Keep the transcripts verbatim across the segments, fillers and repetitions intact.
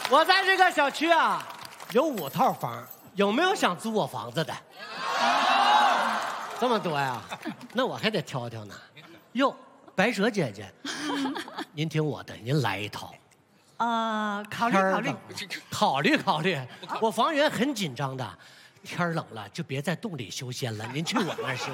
我在这个小区啊，有五套房，有没有想租我房子的？这么多呀？那我还得挑挑呢。哟，白蛇姐姐，您听我的，您来一套。 呃，考虑考虑， 考虑考虑。我房源很紧张的，天冷了就别在洞里修仙了，您去我那儿修。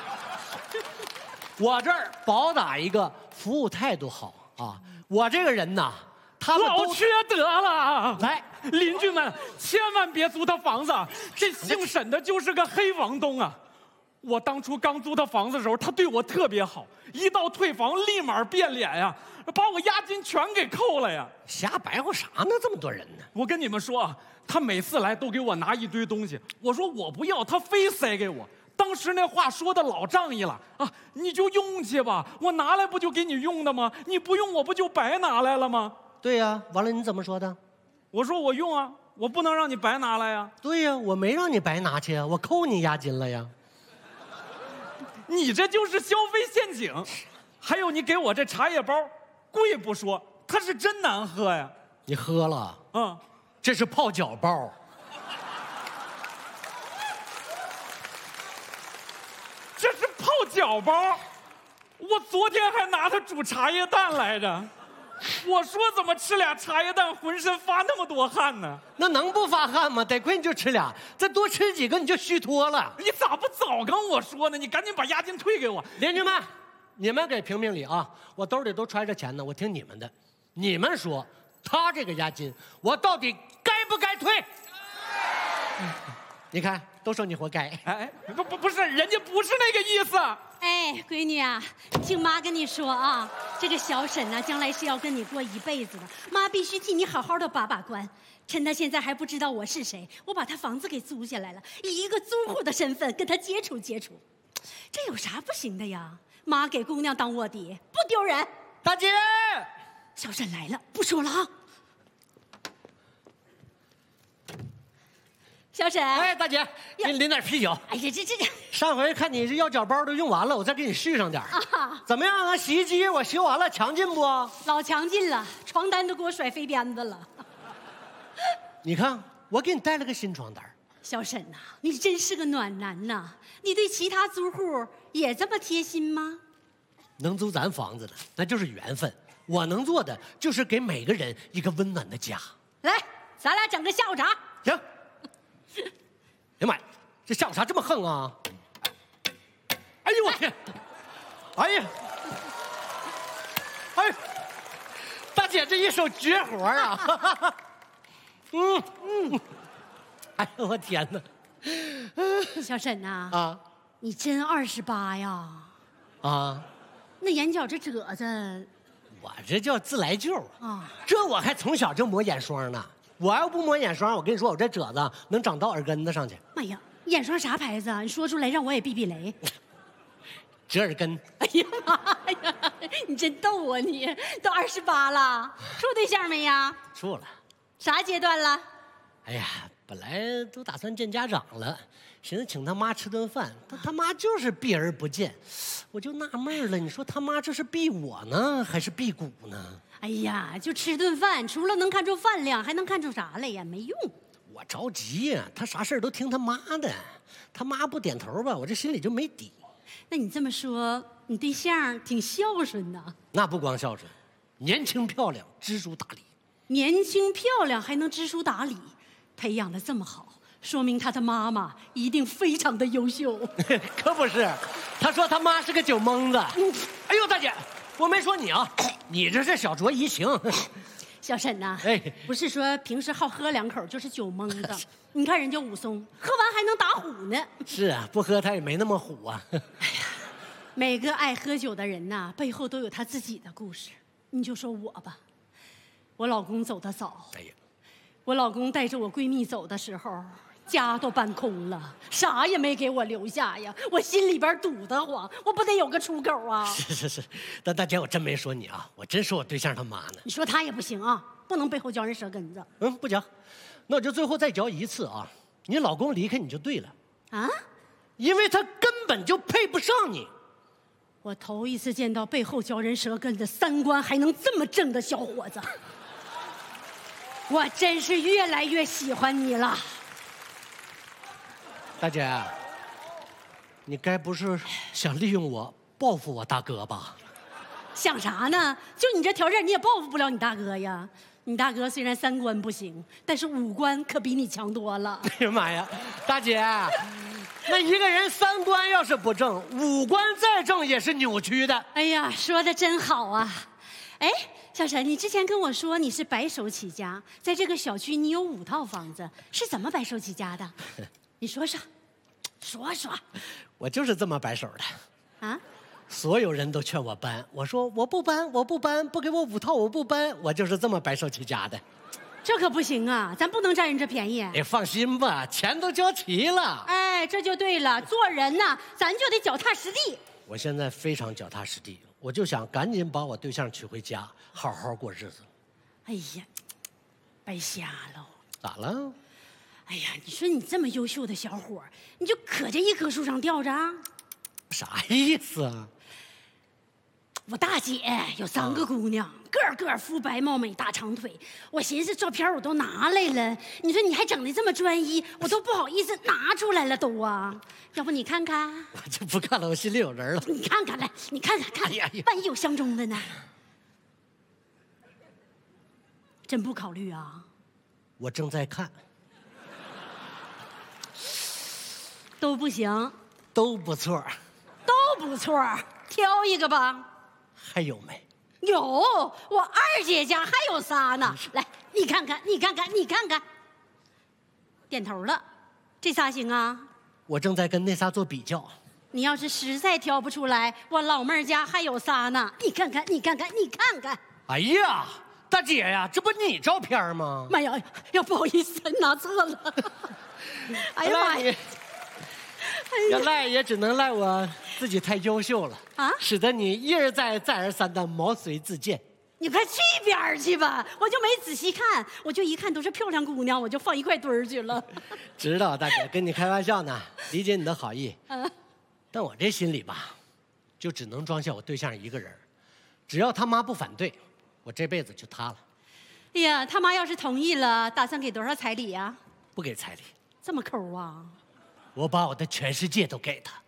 我这儿保打一个服务态度好啊！我这个人呐，他们老缺德了。 来， 邻居们千万别租他房子，这姓沈的就是个黑房东啊！我当初刚租他房子的时候，他对我特别好，一到退房立马变脸呀，把我押金全给扣了呀！ 瞎白活啥呢？这么多人呢！ 我跟你们说啊，他每次来都给我拿一堆东西，我说我不要，他非塞给我。当时那话说的老仗义了啊！你就用去吧，我拿来不就给你用的吗？你不用我不就白拿来了吗？ 对呀，完了你怎么说的？ 我说我用啊，我不能让你白拿来呀。 对呀，我没让你白拿去啊，我扣你押金了呀。 你这就是消费陷阱。还有你给我这茶叶包，贵不说，它是真难喝呀。 你喝了？ 嗯， 这是泡脚包。 这是泡脚包，我昨天还拿它煮茶叶蛋来着。我说怎么吃俩茶叶蛋浑身发那么多汗呢？ 那能不发汗吗？得亏你就吃俩，再多吃几个你就虚脱了。 你咋不早跟我说呢？你赶紧把押金退给我。 邻居们，你们给评评理啊！我兜里都揣着钱呢，我听你们的。你们说他这个押金我到底该不该退？你看，都说你活该。 哎，不不不是，人家不是那个意思。 哎，闺女啊，听妈跟你说啊，这个小沈呢、啊，将来是要跟你过一辈子的，妈必须替你好好的把把关。趁他现在还不知道我是谁，我把他房子给租下来了，以一个租户的身份跟他接触接触，这有啥不行的呀？妈给姑娘当卧底，不丢人。 大姐， 小沈来了，不说了啊。小沈， 哎，大姐，给你拎点啤酒。 哎呀，这这这， 上回看你这药脚包都用完了，我再给你续上点。 啊， 怎么样啊？洗衣机我修完了，强劲不？ 老强劲了，床单都给我甩飞鞭子了。 你看，我给你带了个新床单。 小沈呐、啊，你真是个暖男呐！你对其他租户也这么贴心吗？ 能租咱房子的，那就是缘分。我能做的就是给每个人一个温暖的家。 来，咱俩整个下午茶。 行。哎呀妈呀，这下午茶这么横啊！哎呦我天！哎呀，哎，大姐这一手绝活啊！嗯嗯，哎呦我天哪！ 小沈呐、 啊，啊你真二十八呀！ 啊， 那眼角这褶子， 我这叫自来救啊！ 这我还从小就抹眼霜呢。我要不抹眼霜，我跟你说，我这褶子能长到耳根子上去。 妈呀，眼霜啥牌子啊？你说出来让我也避避雷。 折耳根。 哎呀妈呀，你真逗啊你！都二十八了，处对象没呀？ 处了。 啥阶段了？ 哎呀，本来都打算见家长了，寻思请他妈吃顿饭，他他妈就是避而不见，我就纳闷了，你说他妈这是避我呢，还是避谷呢？ 哎呀，就吃顿饭，除了能看出饭量，还能看出啥来呀？没用。 我着急呀，他啥事都听他妈的，他妈不点头吧，我这心里就没底。 那你这么说，你对象挺孝顺的。 那不光孝顺，年轻漂亮，知书达理。 年轻漂亮还能知书达理，培养的这么好，说明他的妈妈一定非常的优秀。 可不是，他说他妈是个酒蒙子。哎呦，大姐，我没说你啊，你这是小酌怡情。 小沈呐、啊， 哎， 不是说平时好喝两口就是酒蒙子，你看人家武松喝完还能打虎呢。 是啊，不喝他也没那么虎啊。 哎呀，每个爱喝酒的人呐，背后都有他自己的故事。你就说我吧，我老公走得早。哎呀，我老公带着我闺蜜走的时候，家都搬空了，啥也没给我留下呀，我心里边堵得慌，我不得有个出口啊！ 是是是，但大姐我真没说你啊，我真说我对象他妈呢。 你说他也不行啊，不能背后嚼人舌根子。 嗯，不嚼，那我就最后再嚼一次啊！你老公离开你就对了啊， 因为他根本就配不上你。 我头一次见到背后嚼人舌根子、三观还能这么正的小伙子。 我真是越来越喜欢你了。 大姐，你该不是想利用我报复我大哥吧？ 想啥呢？就你这条件，你也报复不了你大哥呀。你大哥虽然三观不行，但是五官可比你强多了。 哎呀妈呀，大姐，那一个人三观要是不正，五官再正也是扭曲的。 哎呀，说的真好啊！哎，小沈，你之前跟我说你是白手起家，在这个小区你有五套房子，是怎么白手起家的？你说说，说说。 我就是这么白手的。 啊？ 所有人都劝我搬，我说我不搬，我不搬，不给我五套我不搬，我就是这么白手起家的。 这可不行啊，咱不能占人这便宜。 哎，放心吧，钱都交齐了。 哎，这就对了，做人呐，咱就得脚踏实地。 我现在非常脚踏实地，我就想赶紧把我对象娶回家，好好过日子。 哎呀，白瞎了。 咋了？ 哎呀，你说你这么优秀的小伙，你就可这一棵树上吊着啊？ 啥意思啊？ 我大姐有三个姑娘，个个肤白貌美、大长腿。我寻思照片我都拿来了，你说你还整的这么专一，我都不好意思拿出来了都啊。要不你看看？ 我就不看了，我心里有人了。 你看看来，你看看看， 哎呀呀万一有相中的呢？真不考虑啊？ 我正在看， 都不行， 都不错。 都不错，挑一个吧。 还有没？ 有，我二姐家还有仨呢。来，你看看，你看看，你看看。点头了，这仨行啊？ 我正在跟那仨做比较。 你要是实在挑不出来，我老妹儿家还有仨呢。你看看，你看看，你看看。 哎呀，大姐呀，这不你照片吗？ 妈呀，呀不好意思，拿错了。哎呀妈呀！ 原来也只能赖我自己太优秀了啊， 使得你一而再再而三的毛遂自荐。 你快去一边儿去吧，我就没仔细看，我就一看都是漂亮姑娘，我就放一块堆儿去了。 知道大姐跟你开玩笑呢，理解你的好意。 嗯， 但我这心里吧，就只能装下我对象一个人，只要他妈不反对，我这辈子就他了。 哎呀，他妈要是同意了，打算给多少彩礼呀？ 不给彩礼， 这么抠啊？ 我把我的全世界都给他。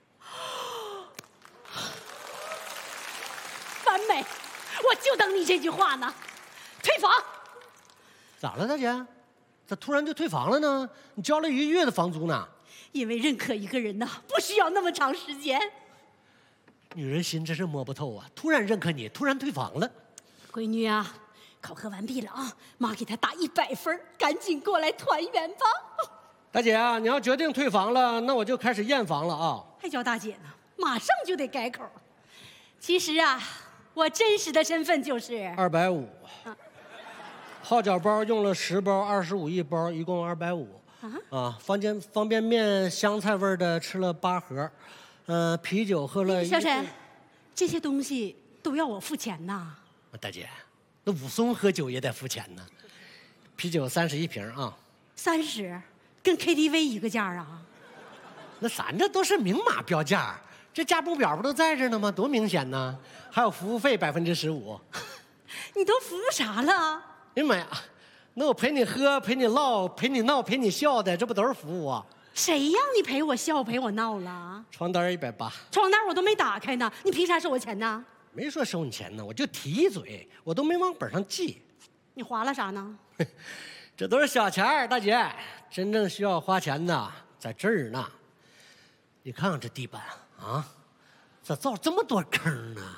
完美，我就等你这句话呢。退房。 咋了，大姐？咋突然就退房了呢？你交了一个月的房租呢？ 因为认可一个人呐，不需要那么长时间。 女人心真是摸不透啊！突然认可你，突然退房了。 闺女啊，考核完毕了啊，妈给她打一百分，赶紧过来团圆吧。 大姐啊，你要决定退房了，那我就开始验房了啊！ 还叫大姐呢，马上就得改口。其实啊，我真实的身份就是二百五。 啊泡脚包用了十包，二十五一包，一共二百五。啊，方便方便面香菜味的吃了八盒，呃，啤酒喝了一。 小沈，这些东西都要我付钱呐？ 大姐，那武松喝酒也得付钱呢。啤酒三十一瓶啊。 三十，跟 K T V 一个价啊？ 那咱这都是明码标价，这价目表不都在这呢吗？多明显呢！还有服务费百分之十五。 你都服务啥了？ 哎呀妈呀，那我陪你喝、陪你唠、陪你闹、陪你笑的，这不都是服务啊？ 谁让你陪我笑、陪我闹了？ 床单一百八， 床单我都没打开呢，你凭啥收我钱呢？ 没说收你钱呢，我就提一嘴，我都没往本上记。 你划了啥呢？ 这都是小钱儿，大姐，真正需要花钱的在这儿呢。你看看这地板啊，咋造这么多坑呢？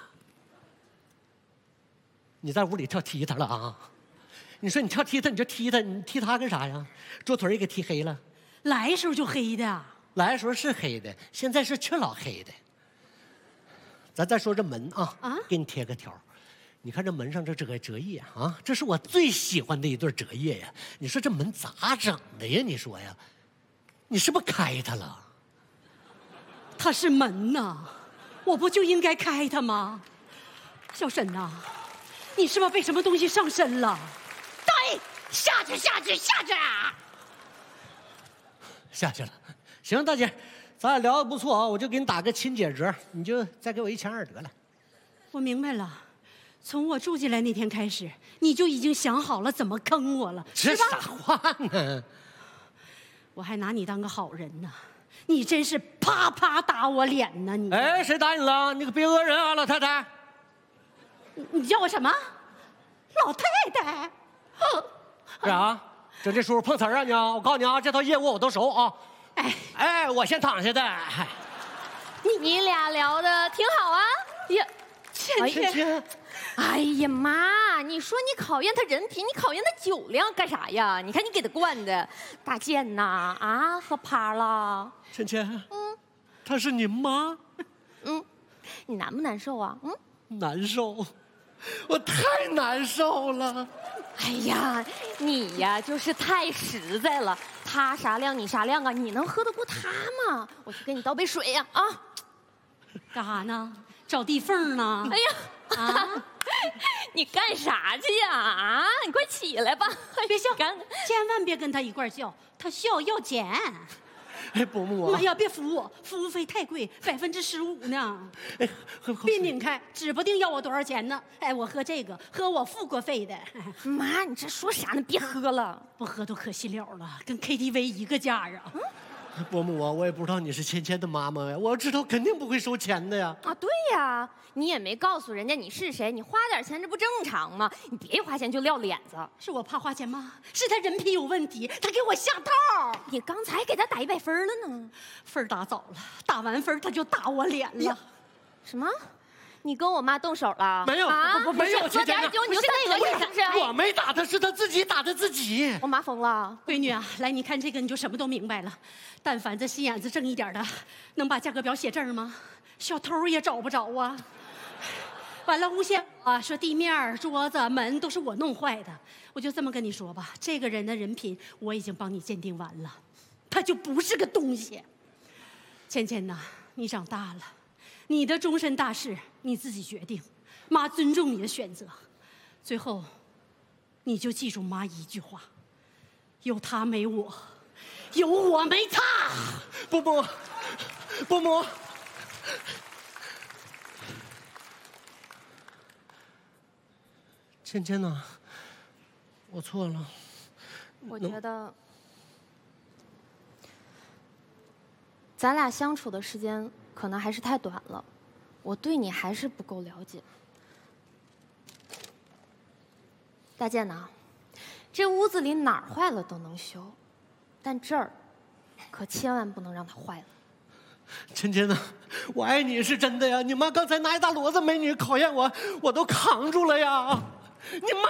你在屋里跳踢他了啊？你说你跳踢他，你就踢他，你踢他干啥呀？桌腿也给踢黑了。 来时候就黑的， 来的时候是黑的，现在是缺老黑的。咱再说这门啊， 啊， 给你贴个条。你看这门上这这个折页啊，这是我最喜欢的一对折页呀。你说这门咋整的呀？你说呀，你是不是开它了？ 它是门呐，我不就应该开它吗？小沈呐，你是不是被什么东西上身了？对，下去，下去，下去！ 下去了。行，大姐，咱俩聊得不错啊，我就给你打个亲姐折，你就再给我一千二得了。 我明白了， 从我住进来那天开始，你就已经想好了怎么坑我了， 这是吧？ 啥话呢？ 我还拿你当个好人呢，你真是啪啪打我脸呢！你哎，谁打你了？你可别讹人啊，老太太！ 你你叫我什么？老太太？ 是啊，这这叔叔碰瓷儿啊你啊！我告诉你啊，这套业务我都熟啊。 哎哎，我先躺下的。哎你俩聊的挺好啊。呀， 倩倩， 倩， 哎呀妈！你说你考验他人品，你考验他酒量干啥呀？你看你给他灌的，大健呐啊，喝趴了。 倩倩，嗯，她是你妈， 嗯，你难不难受啊？嗯。 难受，我太难受了。 哎呀，你呀就是太实在了。他啥量你啥量啊？你能喝得过他吗？我去给你倒杯水呀！啊， 干啥呢？找地缝呢？ 哎呀，啊，你干啥去呀？啊，你快起来吧！ 别笑， 干千万别跟他一块儿笑，他笑要钱。 哎，伯母啊哎，呀，别扶我，服务费太贵，百分之十五呢。 哎，喝口水。 别拧开，指不定要我多少钱呢。哎，我喝这个，喝我付过费的， 妈，你这说啥呢？别喝了。 不喝都可惜了了，跟 K T V 一个价啊。 伯母啊，我也不知道你是芊芊的妈妈呀，我要知道肯定不会收钱的呀。 啊，对呀，你也没告诉人家你是谁，你花点钱这不正常吗？你别一花钱就撂脸子。 是我怕花钱吗？是他人品有问题，他给我下套。 你刚才给他打一百分了呢。 分打早了，打完分他就打我脸了。 什么？你跟我妈动手了？ 没有啊， 不不没有喝芊芊点酒你就三得意是不是？ 我没打他，是他自己打的自己。 我妈疯了。 闺女啊，来，你看这个你就什么都明白了。但凡这心眼子正一点的，能把价格表写这儿吗？小偷也找不着啊。完了，诬陷啊，说地面、桌子、门都是我弄坏的。我就这么跟你说吧，这个人的人品我已经帮你鉴定完了，他就不是个东西。芊芊呐，你长大了，你的终身大事你自己决定，妈尊重你的选择。最后，你就记住妈一句话：有他没我，有我没他。 伯母，伯母，芊芊呐，我错了。 我觉得，咱俩相处的时间可能还是太短了，我对你还是不够了解。大健呐，这屋子里哪儿坏了都能修，但这儿可千万不能让它坏了。 芊芊呐，我爱你是真的呀！你妈刚才拿一大摞子美女考验我，我都扛住了呀！你